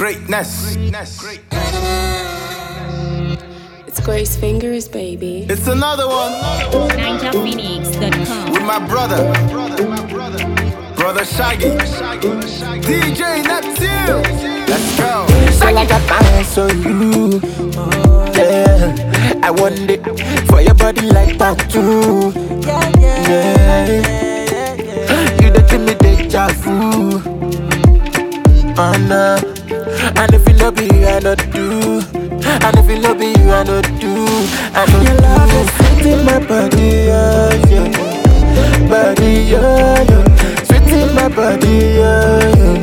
Greatness. It's Grace Fingers, baby. It's another one. NinjaPhoenix.com. With my brother Shaggy. DJ Neptune. Let's go. Girl, I got my hands on you. Yeah, I want it for your body like tattoo. Yeah, you don't give me deja vu. Oh no, and if it no be you, I not do. And if it no be you, I not do. I know your love is sweet in my body, yeah, yeah. Body, yeah, yeah. Sweet in my body, yeah, yeah.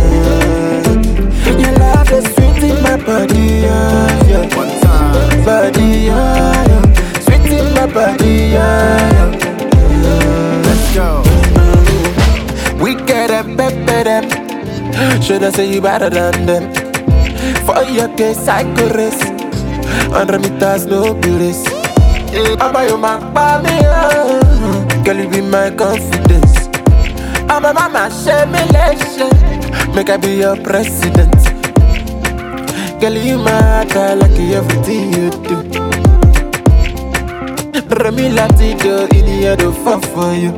Your love is sweet in my body, yeah, yeah. One time. Body, yeah, yeah. Sweet in my body, yeah, yeah. Let's go. We get them, pepper them. Should I say you better than them? For your case, I could race. 100 meters, no race. I'm by your man, by me, girl, you be my confidence. I'm a mama, share me, make I be your president. Girl, you matter like everything you do. Remy Latido, in the head of fun for you.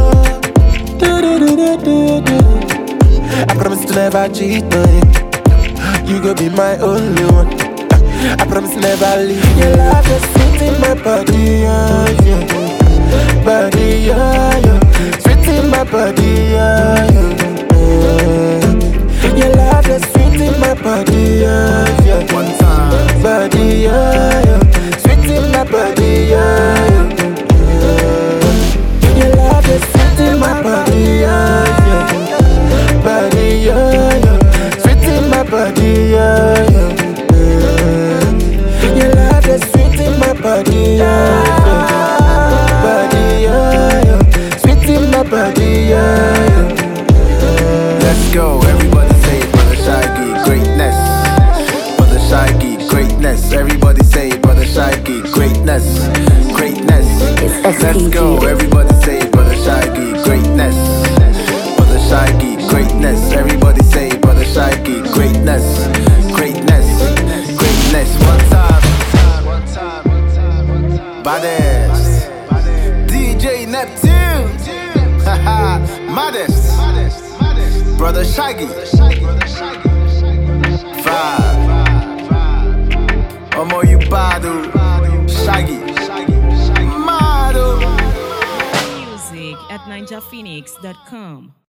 I promise to never cheat on you. You gon' be my only one. I promise never leave. Your love is sweet in my body, yeah, yeah. Body, yeah, yeah. Sweet in my body, yeah, yeah. Your love is sweet in my body, yeah, yeah. One time. Body, yeah, yeah. Sweet in my body, yeah, yeah. Your love is sweet in my body, yeah, yeah. Body, yeah, yeah. Sweet in my body, yeah, yeah. Your love is sweet in my body, yeah, yeah. Body, yeah, yeah. Sweet in my body, yeah, yeah. Let's go. Everybody say it, Brother Shaggy. Greatness. Brother Shaggy. Greatness. Everybody say it, Brother Shaggy. Greatness. Greatness. Let's go. Everybody say it, Brother Shaggy. Greatness. Brother Shaggy. Greatness. Everybody say it, Brother Shaggy. Greatness. Greatness. Greatness. One time. Baddest. DJ Neptune. Maddest. Brother Shaggy. Five. Omo you badu. Shaggy. Mado. Music at NinjaPhoenix.com.